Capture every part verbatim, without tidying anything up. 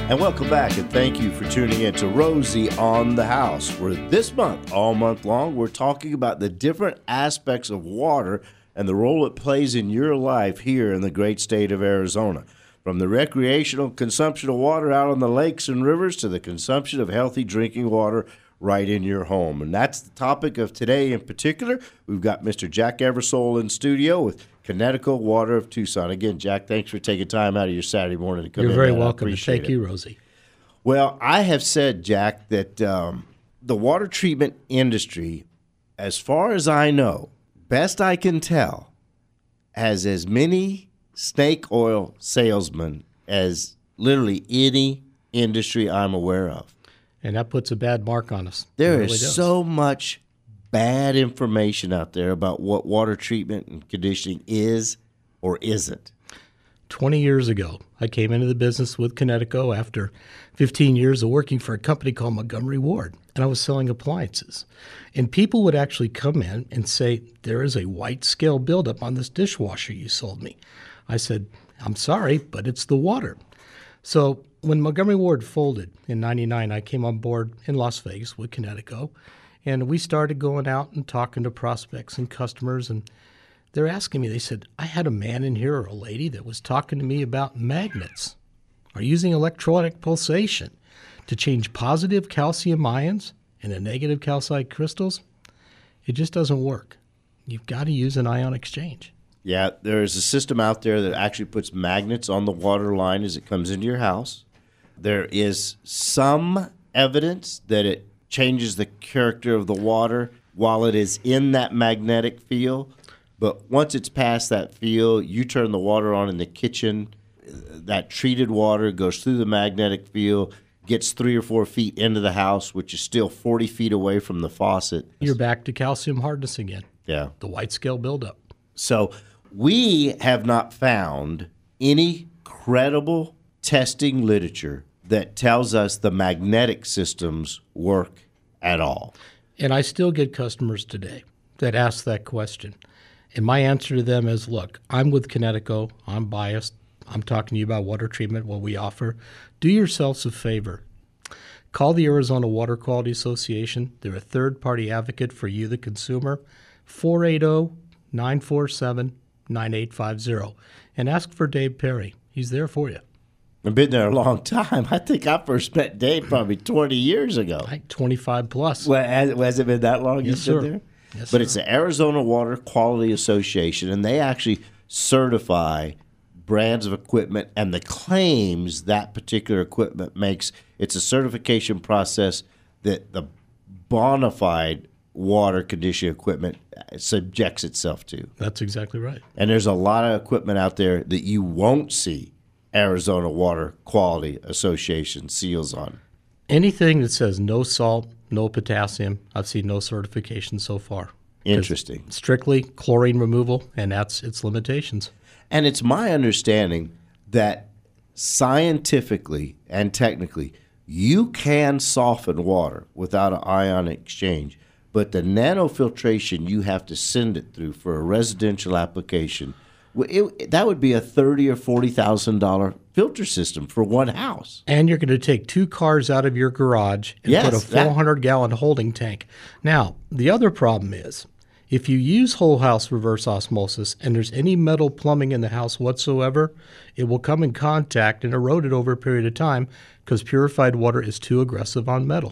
And welcome back, and thank you for tuning in to Rosie on the House, where this month, all month long, we're talking about the different aspects of water and the role it plays in your life here in the great state of Arizona. From the recreational consumption of water out on the lakes and rivers to the consumption of healthy drinking water right in your home. And that's the topic of today in particular. We've got Mister Jack Eversole in studio with Connecticut Water of Tucson. Again, Jack, thanks for taking time out of your Saturday morning to come You're in. You're very man. welcome. Thank it. you, Rosie. Well, I have said, Jack, that um, the water treatment industry, as far as I know, best I can tell, has as many snake oil salesmen as literally any industry I'm aware of. And that puts a bad mark on us. There really is does. so much bad information out there about what water treatment and conditioning is or isn't. twenty years ago, I came into the business with Connecticut after fifteen years of working for a company called Montgomery Ward, and I was selling appliances. And people would actually come in and say, there is a white scale buildup on this dishwasher you sold me. I said, I'm sorry, but it's the water. So when Montgomery Ward folded in ninety-nine, I came on board in Las Vegas with Connecticut, and we started going out and talking to prospects and customers, and they're asking me, they said, I had a man in here or a lady that was talking to me about magnets or using electronic pulsation to change positive calcium ions into negative calcite crystals. It just doesn't work. You've got to use an ion exchange. Yeah, there is a system out there that actually puts magnets on the water line as it comes into your house. There is some evidence that it changes the character of the water while it is in that magnetic field. But once it's past that field, you turn the water on in the kitchen. That treated water goes through the magnetic field, gets three or four feet into the house, which is still forty feet away from the faucet. You're back to calcium hardness again. Yeah. The white scale buildup. So we have not found any credible testing literature that tells us the magnetic systems work at all. And I still get customers today that ask that question. And my answer to them is, look, I'm with Connecticut. I'm biased. I'm talking to you about water treatment, what we offer. Do yourselves a favor. Call the Arizona Water Quality Association. They're a third-party advocate for you, the consumer, four eight zero, nine four seven, nine eight five zero. And ask for Dave Perry. He's there for you. I've been there a long time. I think I first met Dave probably twenty years ago. Like twenty-five plus. Well, has, has it been that long yes, you've been sir. there? Yes, but sir. It's the Arizona Water Quality Association, and they actually certify brands of equipment and the claims that particular equipment makes. It's a certification process that the bona fide water conditioning equipment subjects itself to. That's exactly right. And there's a lot of equipment out there that you won't see Arizona Water Quality Association seals on. Anything that says no salt, no potassium, I've seen no certification so far. Interesting. Strictly chlorine removal, and that's its limitations. And it's my understanding that scientifically and technically, you can soften water without an ion exchange, but the nanofiltration you have to send it through for a residential application, it, that would be a thirty or forty thousand dollar filter system for one house. And you're going to take two cars out of your garage and yes, put a four hundred gallon holding tank. Now, the other problem is, if you use whole house reverse osmosis and there's any metal plumbing in the house whatsoever, it will come in contact and erode it over a period of time because purified water is too aggressive on metal.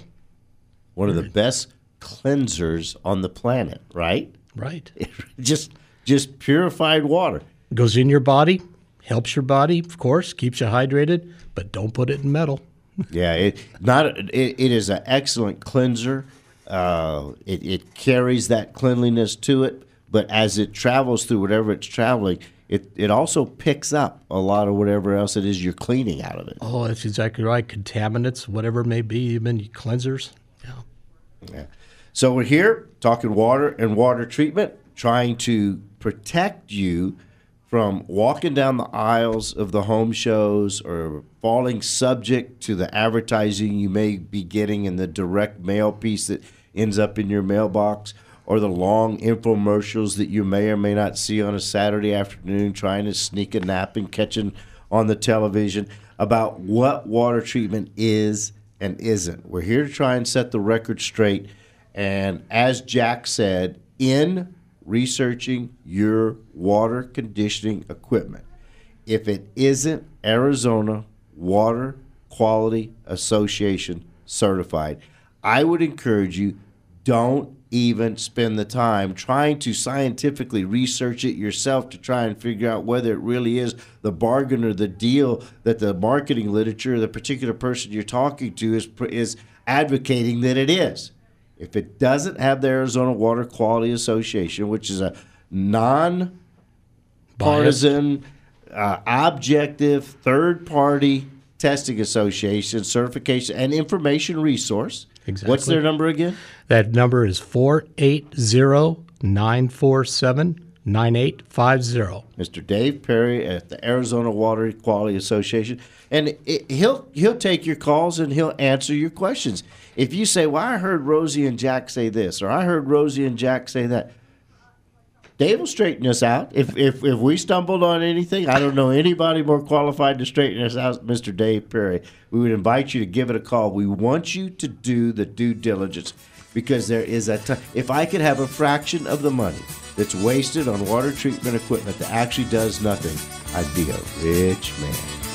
One of the best cleansers on the planet, right? Right. just just purified water. Goes in your body, helps your body, of course, keeps you hydrated, but don't put it in metal. yeah, it not it, it is an excellent cleanser. Uh, it, it carries that cleanliness to it, but as it travels through whatever it's traveling, it, it also picks up a lot of whatever else it is you're cleaning out of it. Oh, that's exactly right. Contaminants, whatever it may be, even cleansers. Yeah. Yeah. So we're here talking water and water treatment, trying to protect you from walking down the aisles of the home shows or falling subject to the advertising you may be getting in the direct mail piece that ends up in your mailbox, or the long infomercials that you may or may not see on a Saturday afternoon trying to sneak a nap and catching on the television. about what water treatment is and isn't. We're here to try and set the record straight. And as Jack said, in researching your water conditioning equipment, if it isn't Arizona Water Quality Association certified, I would encourage you, don't even spend the time trying to scientifically research it yourself to try and figure out whether it really is the bargain or the deal that the marketing literature, the particular person you're talking to is is advocating that it is. If it doesn't have the Arizona Water Quality Association, which is a non-partisan, uh, objective, third-party testing association, certification, and information resource. Exactly. What's their number again? That number is four eight zero, nine four seven, nine eight five zero. Mister Dave Perry at the Arizona Water Quality Association. And it, he'll he'll take your calls and he'll answer your questions. If you say, well, I heard Rosie and Jack say this, or I heard Rosie and Jack say that, Dave will straighten us out. If, if if we stumbled on anything, I don't know anybody more qualified to straighten us out than Mister Dave Perry. We would invite you to give it a call. We want you to do the due diligence, because there is a time. If I could have a fraction of the money that's wasted on water treatment equipment that actually does nothing, I'd be a rich man.